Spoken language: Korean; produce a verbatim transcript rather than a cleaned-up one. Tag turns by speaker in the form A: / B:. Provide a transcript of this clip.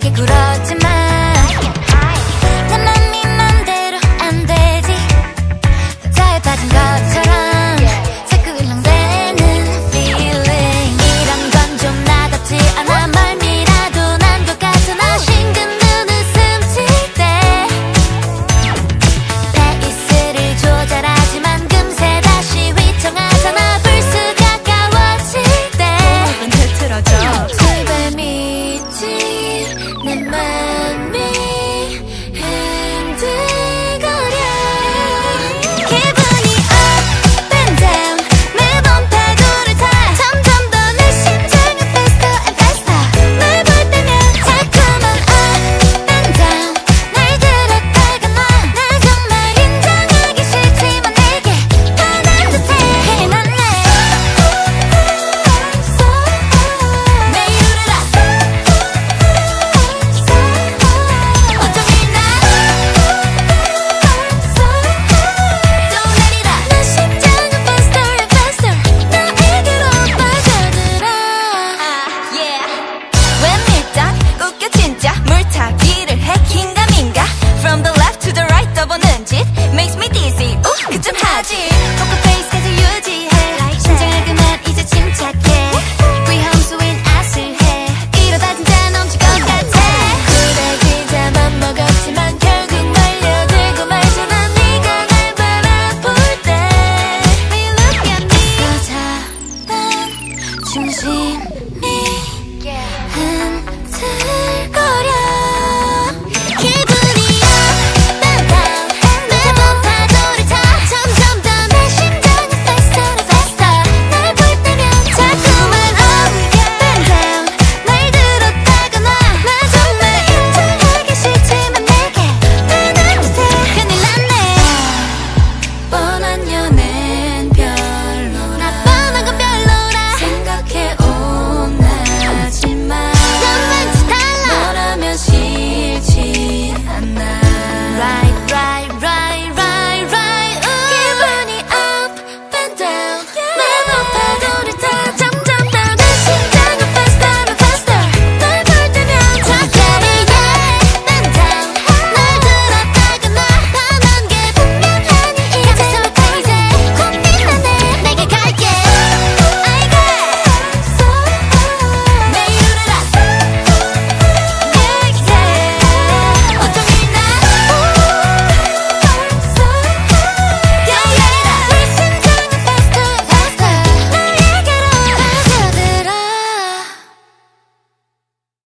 A: 그렇게 굴었지만 내 맘이 맘대로 안 되지. 자에 빠진 것처럼 자꾸 일렁대는 feeling. 이런 건 좀 나답지 않아. 멀미라도 난 똑같아. 싱긋 눈웃음 칠 때 페이스를 조절하지만 금세 다시 휘청하잖아. 불쑥 가까워질 때
B: 흐트러져.
A: 제발 믿지 내 말.